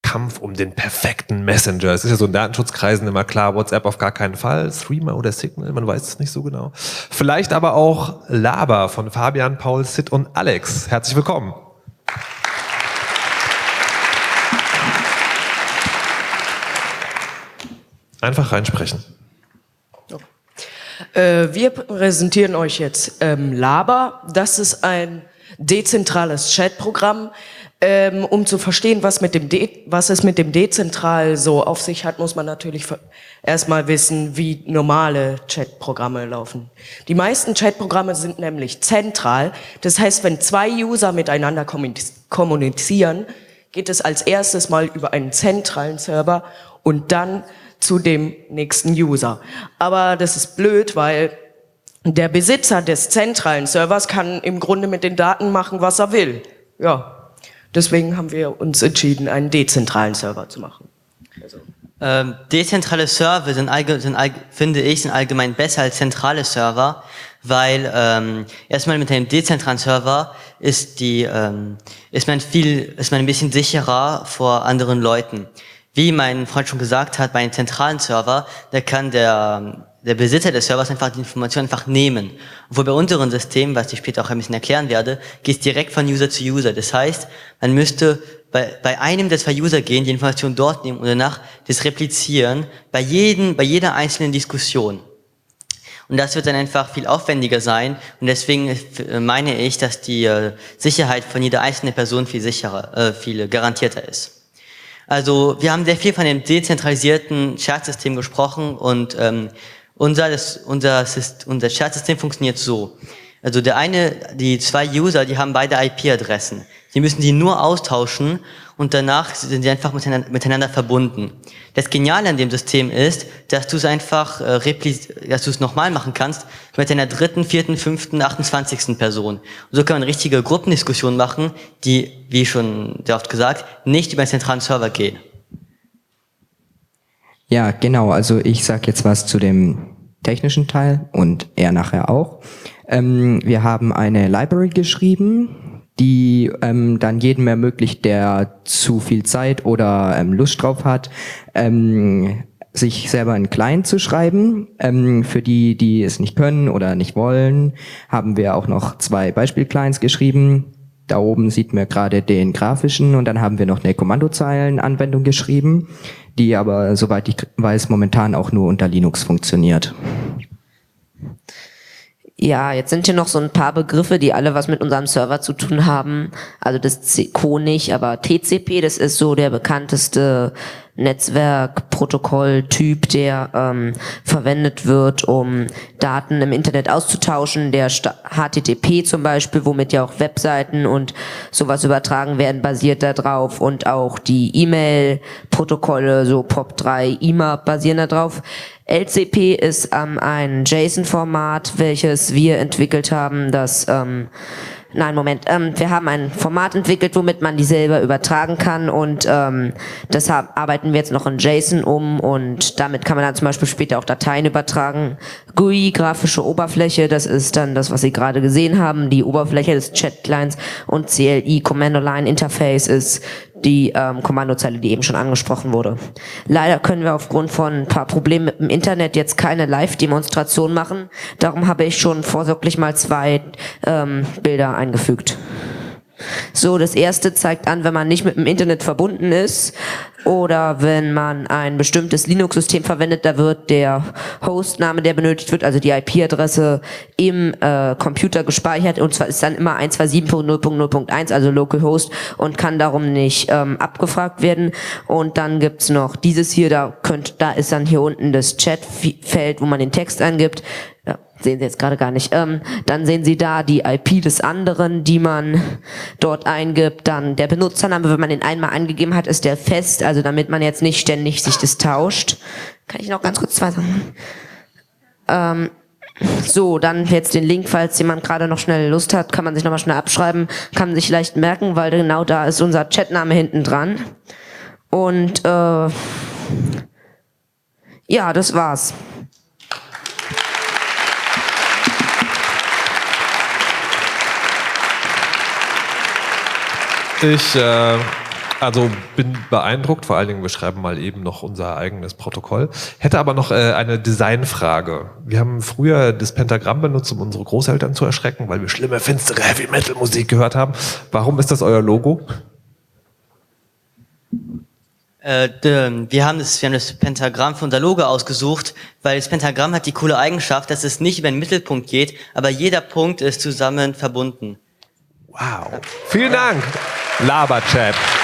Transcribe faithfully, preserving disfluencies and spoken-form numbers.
Kampf um den perfekten Messenger. Es ist ja so in Datenschutzkreisen immer klar, WhatsApp auf gar keinen Fall, Threema oder Signal, man weiß es nicht so genau. Vielleicht aber auch Laber von Fabian, Paul, Sid und Alex. Herzlich willkommen. Einfach reinsprechen. Äh, wir präsentieren euch jetzt ähm, Laber. Das ist ein dezentrales Chatprogramm. Ähm, um zu verstehen, was, mit dem De- was es mit dem Dezentral so auf sich hat, muss man natürlich erstmal wissen, wie normale Chatprogramme laufen. Die meisten Chatprogramme sind nämlich zentral. Das heißt, wenn zwei User miteinander kommunizieren, geht es als erstes mal über einen zentralen Server und dann zu dem nächsten User. Aber das ist blöd, weil der Besitzer des zentralen Servers kann im Grunde mit den Daten machen, was er will. Ja. Deswegen haben wir uns entschieden, einen dezentralen Server zu machen. Also. Ähm, dezentrale Server sind, sind, finde ich, sind allgemein besser als zentrale Server, weil ähm, erstmal mit einem dezentralen Server ist die ähm, ist man viel ist man ein bisschen sicherer vor anderen Leuten. Wie mein Freund schon gesagt hat, bei einem zentralen Server, da kann der der Besitzer des Servers einfach die Information einfach nehmen. Obwohl bei unseren Systemen, was ich später auch ein bisschen erklären werde, geht es direkt von User zu User. Das heißt, man müsste bei, bei einem der zwei User gehen, die Information dort nehmen und danach das replizieren bei jedem, bei jeder einzelnen Diskussion. Und das wird dann einfach viel aufwendiger sein und deswegen meine ich, dass die Sicherheit von jeder einzelnen Person viel sicherer, äh, viel garantierter ist. Also wir haben sehr viel von dem dezentralisierten Chat-System gesprochen und ähm, unser, das, unser, unser Chat-System funktioniert so. Also der eine, die zwei User, die haben beide I P-Adressen. Sie müssen sie nur austauschen und danach sind sie einfach miteinander, miteinander verbunden. Das Geniale an dem System ist, dass du es einfach, äh, dass du es nochmal machen kannst mit einer dritten, vierten, fünften, achtundzwanzigsten Person. Und so kann man richtige Gruppendiskussionen machen, die, wie schon sehr oft gesagt, nicht über einen zentralen Server gehen. Ja, genau. Also ich sage jetzt was zu dem technischen Teil und er nachher auch. Ähm, wir haben eine Library geschrieben, die ähm, dann jedem ermöglicht, der zu viel Zeit oder ähm, Lust drauf hat, ähm, sich selber einen Client zu schreiben. Ähm, für die, die es nicht können oder nicht wollen, haben wir auch noch zwei Beispiel-Clients geschrieben. Da oben sieht man gerade den grafischen und dann haben wir noch eine Kommandozeilenanwendung geschrieben, die aber, soweit ich weiß, momentan auch nur unter Linux funktioniert. Ja, jetzt sind hier noch so ein paar Begriffe, die alle was mit unserem Server zu tun haben. Also das C O nicht, aber T C P, das ist so der bekannteste Netzwerkprotokolltyp, der ähm, verwendet wird, um Daten im Internet auszutauschen. Der H T T P zum Beispiel, womit ja auch Webseiten und sowas übertragen werden, basiert da drauf. Und auch die E-Mail-Protokolle, so P O P drei, I M A P, basieren da drauf. L C P ist ähm, ein JSON-Format, welches wir entwickelt haben, das ähm, Nein, Moment. Ähm, wir haben ein Format entwickelt, womit man die selber übertragen kann und ähm, deshalb arbeiten wir jetzt noch in JSON um und damit kann man dann zum Beispiel später auch Dateien übertragen. G U I, grafische Oberfläche, das ist dann das, was Sie gerade gesehen haben, die Oberfläche des Chat-Clients und C L I, Command-Line-Interface, ist die ähm, Kommandozeile, die eben schon angesprochen wurde. Leider können wir aufgrund von ein paar Problemen mit dem Internet jetzt keine Live-Demonstration machen. Darum habe ich schon vorsorglich mal zwei ähm, Bilder eingefügt. So, das erste zeigt an, wenn man nicht mit dem Internet verbunden ist oder wenn man ein bestimmtes Linux-System verwendet, da wird der Hostname, der benötigt wird, also die I P-Adresse im äh, Computer gespeichert und zwar ist dann immer eins zwei sieben Punkt null Punkt null Punkt eins, also Localhost, und kann darum nicht ähm, abgefragt werden. Und dann gibt's noch dieses hier, da könnt, da ist dann hier unten das Chat-Feld, wo man den Text eingibt. Ja, sehen Sie jetzt gerade gar nicht. Ähm, dann sehen Sie da die I P des anderen, die man dort eingibt. Dann der Benutzername, wenn man den einmal angegeben hat, ist der fest, also damit man jetzt nicht ständig sich das tauscht. Kann ich noch ganz kurz zwei sagen? Ähm, so, dann jetzt den Link, falls jemand gerade noch schnell Lust hat, kann man sich nochmal schnell abschreiben, kann man sich leicht merken, weil genau da ist unser Chatname hinten dran. Und äh, ja, das war's. Ich äh, Also bin beeindruckt, vor allen Dingen, wir schreiben mal eben noch unser eigenes Protokoll. Hätte aber noch äh, eine Designfrage. Wir haben früher das Pentagramm benutzt, um unsere Großeltern zu erschrecken, weil wir schlimme, finstere Heavy-Metal-Musik gehört haben. Warum ist das euer Logo? Äh, de, wir, haben das, wir haben das Pentagramm für unser Logo ausgesucht, weil das Pentagramm hat die coole Eigenschaft, dass es nicht über den Mittelpunkt geht, aber jeder Punkt ist zusammen verbunden. Wow. Vielen Dank, Laberchat.